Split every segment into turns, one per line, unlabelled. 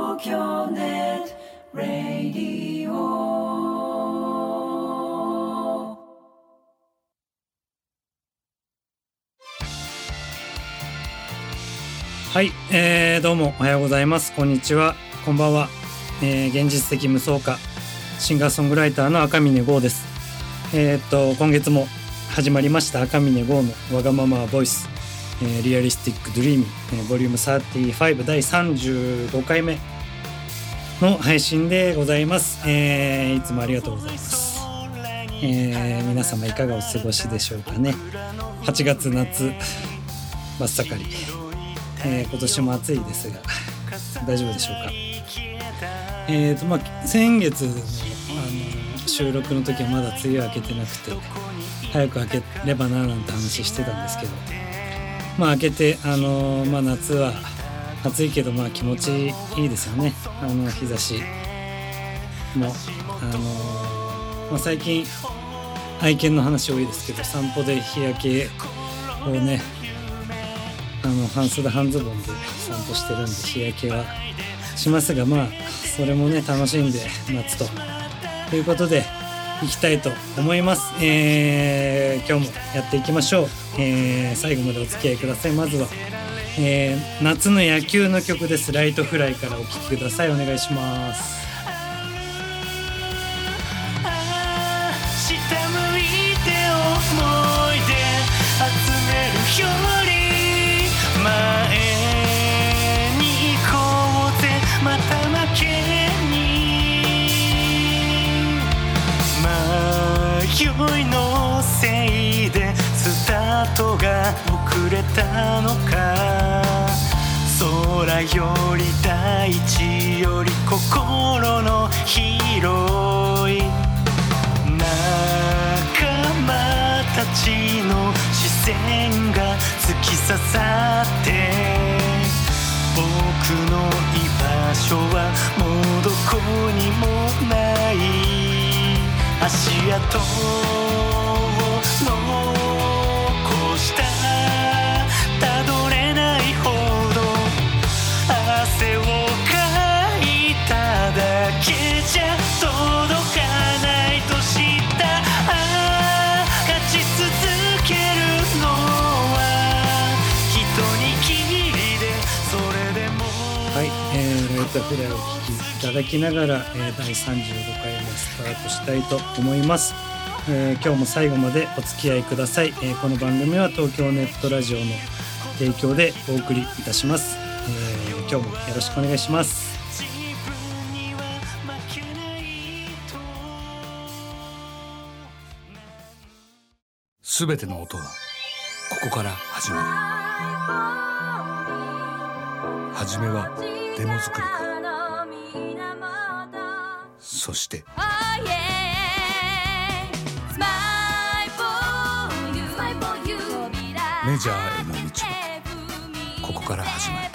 東京ネットラディオ。
はい、どうもおはようございます。こんにちは、こんばんは。現実的無双歌シンガーソングライターの赤嶺剛です。今月も始まりました赤嶺剛のわがままボイス、リアリスティックドリーミー、ボリューム35第35回目の配信でございます。いつもありがとうございます。皆様いかがお過ごしでしょうかね。8月夏真っ盛り、今年も暑いですが大丈夫でしょうか。先月の、収録の時はまだ梅雨明けてなくて早く明ければななんて話してたんですけど、明けて夏は暑いけど気持ちいいですよね。日差しも最近愛犬の話多いですけど、散歩で日焼けをね半袖半ズボンで散歩してるんで日焼けはしますが、それもね楽しんで夏ということでいきたいと思います。今日もやっていきましょう。最後までお付き合いください。まずは、夏の野球の曲です。ライトフライからお聴きください。お願いします。
下向いて思い出集めるより前に行こうぜ、また負けに迷いのせいでスタートが遅れたのか、空より大地より心の広い仲間たちの視線が突き刺さって、僕の居場所はもうどこにもない足跡を残した、たどれないほど汗をかいただけじゃ届かないと知った。勝ち続けるのは一握りで、それでも
はい、ライトフライをお聴きいただきながら、第35回目スタートしたいと思います。今日も最後までお付き合いください。この番組は東京ネットラジオの提供でお送りいたします。今日もよろしくお願いします。
すべての音はここから始まる。はじめはデモ作りから、そしてメジャーへの道はここから始まる。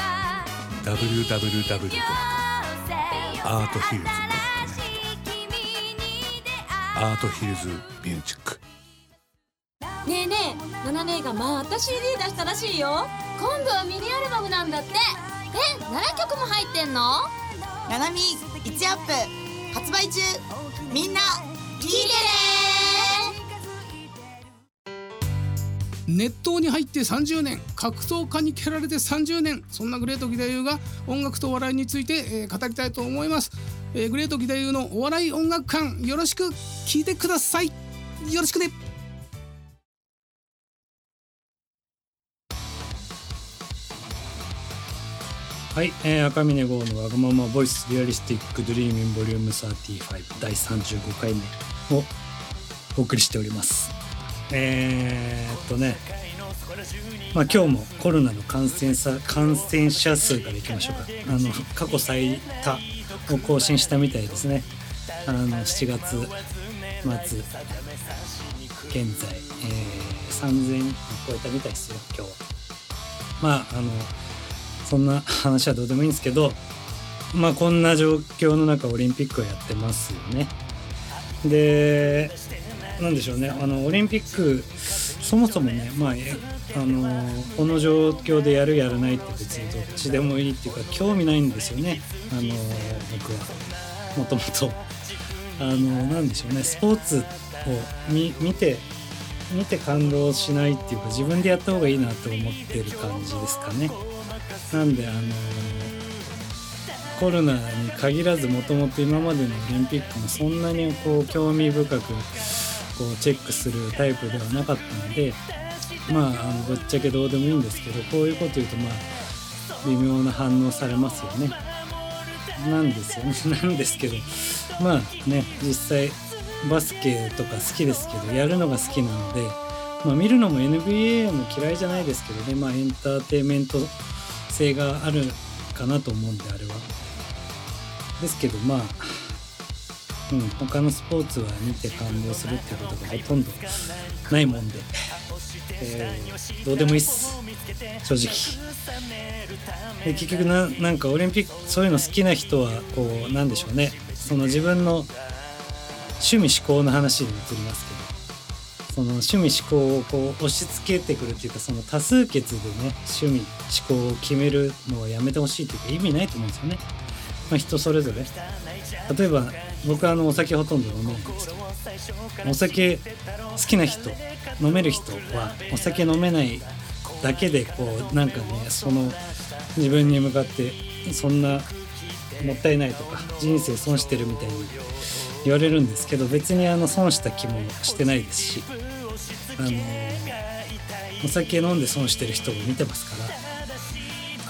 www.arthillsmag.net アートヒルズミュージック。
ねえねえ、ナナ姉がまた CD 出したらしいよ。今度はミニアルバムなんだって。7曲も入ってんの？
ナナミ1アップ発売中。みんな聞いて
熱湯に入って30年、格闘家に蹴られて30年、そんなグレート義太夫が音楽とお笑いについて、語りたいと思います。グレート義太夫のお笑い音楽館、よろしく聞いてください。よろしくね。
はい、赤嶺剛のわがままボイスリアリスティックドリーミンボリューム35第35回目をお送りしております。今日もコロナの感染者数からいきましょうか。過去最多を更新したみたいですね。7月末現在、3000人超えたみたいですよ今日は。そんな話はどうでもいいんですけど、こんな状況の中オリンピックをやってますよね。でなんでしょうね、オリンピックそもそもね、この状況でやるやらないって別にどっちでもいいっていうか興味ないんですよね。僕はもともとなんでしょうね、スポーツを見て感動しないっていうか自分でやった方がいいなと思ってる感じですかね。なんでコロナに限らずもともと今までのオリンピックもそんなにこう興味深くこうチェックするタイプではなかったので、ぶっちゃけどうでもいいんですけど、こういうこと言うと微妙な反応されますよね。なんですけど実際バスケとか好きですけどやるのが好きなので、見るのも NBA も嫌いじゃないですけどね、エンターテインメント性があるかなと思うんで、あれはですけど他のスポーツは見て感動するってことがほとんどないもんで、どうでもいいっす正直。で結局なんかオリンピックそういうの好きな人はこうなんでしょうね、その自分の趣味思考の話に移りますけど、その趣味思考をこう押し付けてくるっていうか、その多数決でね趣味思考を決めるのはやめてほしいというか意味ないと思うんですよね。人それぞれ、例えば僕はお酒ほとんど飲めないんですけど、お酒好きな人飲める人はお酒飲めないだけでこうなんかね、その自分に向かってそんなもったいないとか人生損してるみたいに言われるんですけど、別に損した気もしてないですし、お酒飲んで損してる人も見てますから、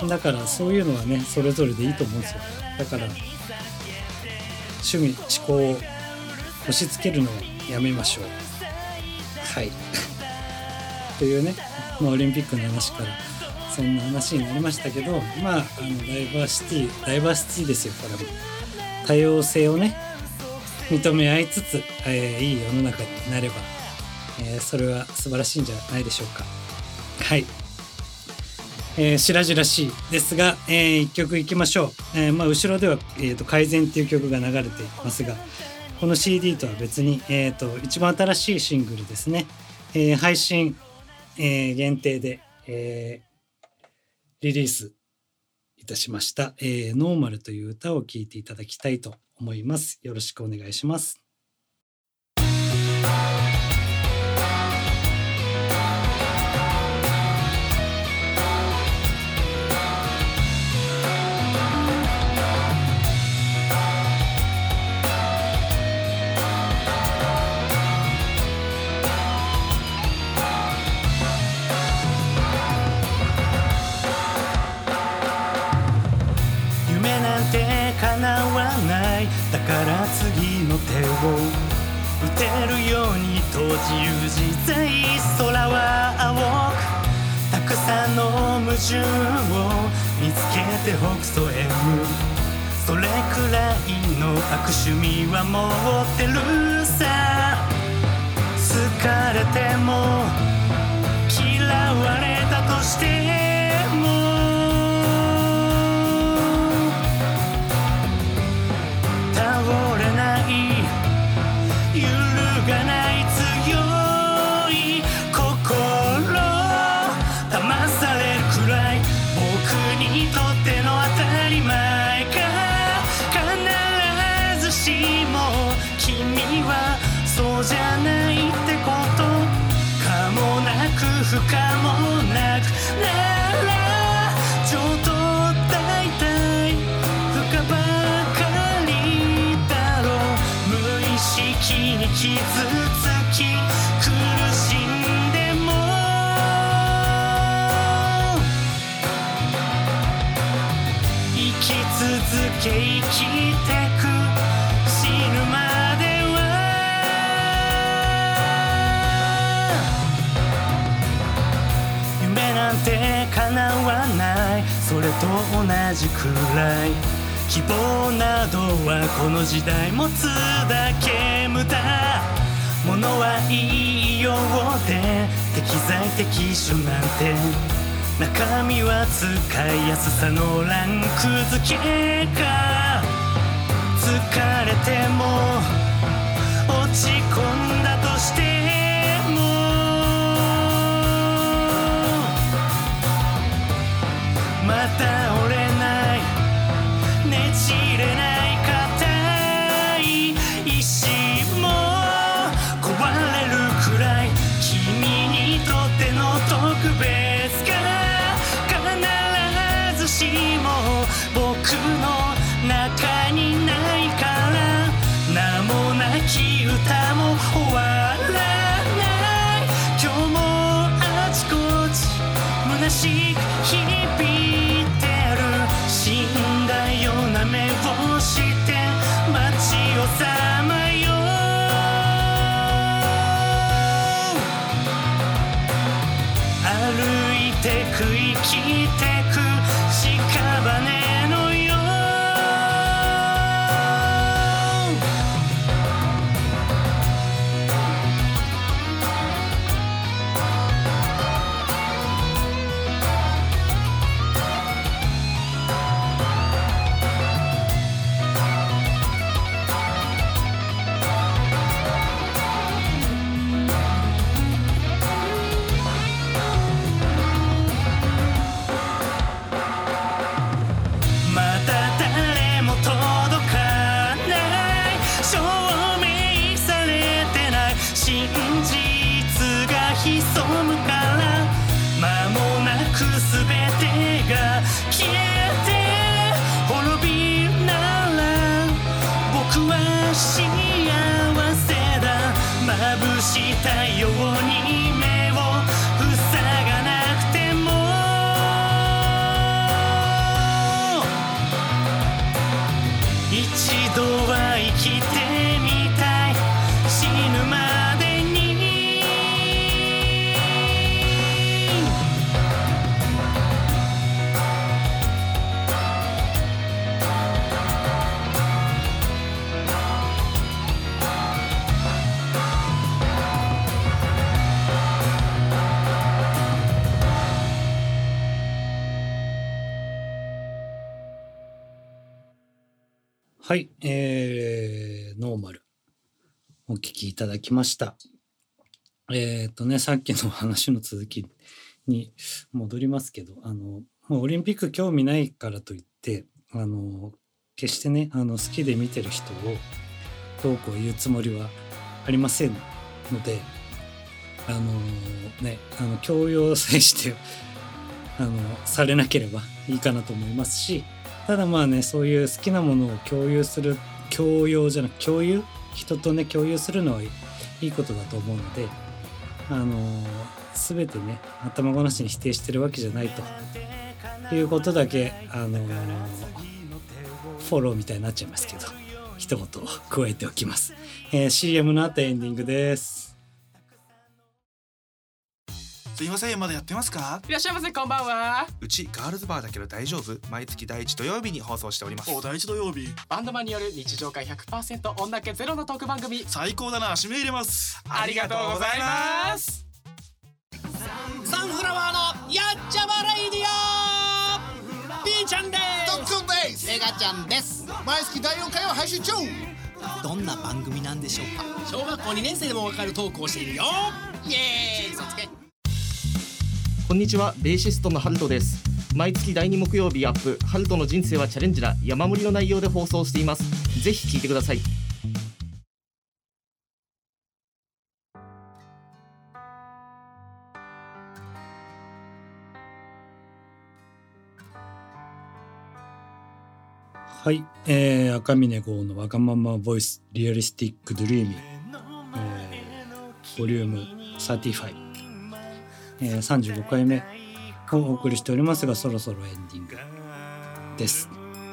だからそういうのはねそれぞれでいいと思うんですよ。だから趣味思考を押し付けるのをやめましょう。はいというね、オリンピックの話からそんな話になりましたけど、ダイバーシティですよ。これも多様性をね認め合いつつ、いい世の中になれば、それは素晴らしいんじゃないでしょうか。はい、白々しいですが、一曲いきましょう。後ろでは、改善っていう曲が流れていますが、この CD とは別に、一番新しいシングルですね、配信、限定で、リリースいたしました、ノーマルという歌を聴いていただきたいと思います。よろしくお願いします。
叶わない、だから次の手を打てるようにと自由自在、空は青くたくさんの矛盾を見つけて北総へそれくらいの悪趣味は持ってるさ。好かれても嫌われたとしても倒れない、揺るがない強い心、騙されるくらい僕にとっての当たり前が必ずしも君はそうじゃないってこと、可もなく不可もなくならちょっと大体不可ばかりだろう。無意識に傷つき苦しんでも生き続け生きてく死ぬまでなんて叶わない、それと同じくらい希望などはこの時代持つだけ無駄、物は言いようで適材適所なんて中身は使いやすさのランク付けか。疲れても落ち込んだとしても一度は生きてみたい死ぬまでに。
はい、ノーマルお聞きいただきました。さっきの話の続きに戻りますけど、もうオリンピック興味ないからといって決してね好きで見てる人をどうこう言うつもりはありませんので、強要さえしてされなければいいかなと思いますし、ただまあね、そういう好きなものを共有する、共有人とね共有するのはいいことだと思うので、全てね頭ごなしに否定してるわけじゃないということだけフォローみたいになっちゃいますけど、一言加えておきます。CM の後エンディングです。
すいません、まだやってますか？
いらっしゃいませ、こんばんは。
うちガールズバーだけど大丈夫？毎月第1土曜日に放送しております。
お、第1土曜日。バンドマンによる日常会 100% 女気ゼロのトーク番組。
最高だな、締め入れます。
ありがとうございます。
サンフラワーのやっちゃまレイディオ。ピーちゃんです。
ドックンです。
メガちゃんです。
毎月第4回を配信中。
どんな番組なんでしょうか？小学校2年生でもわかるトークをしているよ。イエーイ、そつけ。
こんにちは、ベーシストのハルトです。毎月第2木曜日アップ、ハルトの人生はチャレンジだ、山盛りの内容で放送しています。ぜひ聞いてください。
はい、赤嶺剛のわがままボイスリアリスティックドリーミー、ボリューム35、35回目をお送りしておりますが、そろそろエンディングです。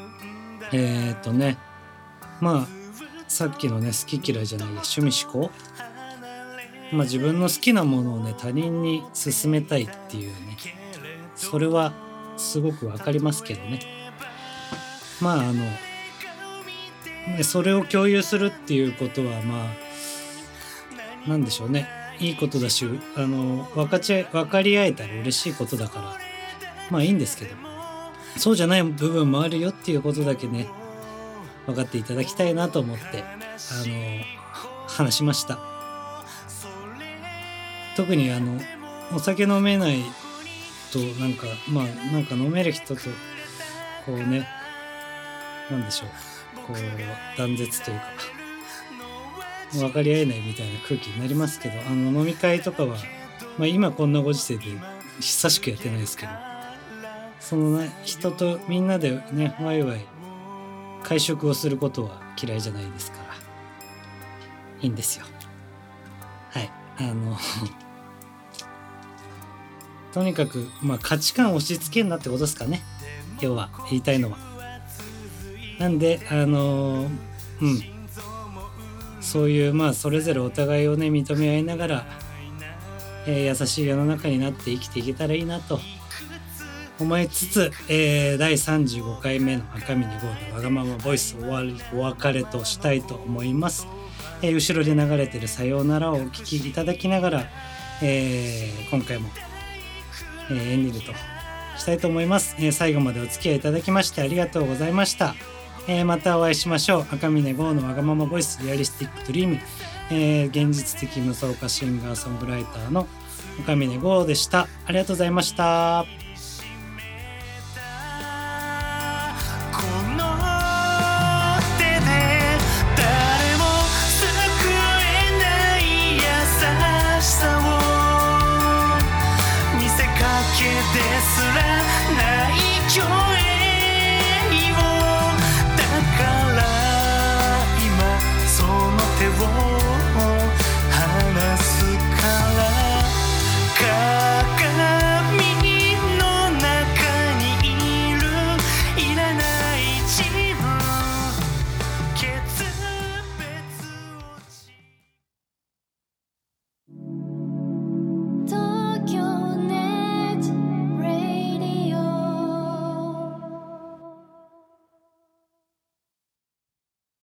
まあさっきのね好き嫌いじゃない趣味思考、自分の好きなものをね他人に勧めたいっていうね、それはすごくわかりますけどね、それを共有するっていうことはなんでしょうね、いいことだし、分かり合えたら嬉しいことだからいいんですけど、そうじゃない部分もあるよっていうことだけね分かっていただきたいなと思って話しました。特にお酒飲めないとなんか飲める人とこうね、なんでしょう、こう断絶というか分かり合えないみたいな空気になりますけど、飲み会とかは、今こんなご時世で久しくやってないですけど、そのね人とみんなでねワイワイ会食をすることは嫌いじゃないですからいいんですよ。はい、とにかく価値観を押し付けんなってことですかね、今日は言いたいのは。なんでそういうそれぞれお互いをね認め合いながら、優しい世の中になって生きていけたらいいなと思いつつ、第35回目の赤嶺剛のわがままボイスお別れとしたいと思います。後ろで流れてるさようならをお聞きいただきながら、今回も、エンディングとしたいと思います。最後までお付き合いいただきましてありがとうございました。またお会いしましょう。赤嶺剛のわがままボイスリアリスティックドリーム、現実的無双化シンガーソングライターの赤嶺剛でした。ありがとうございました。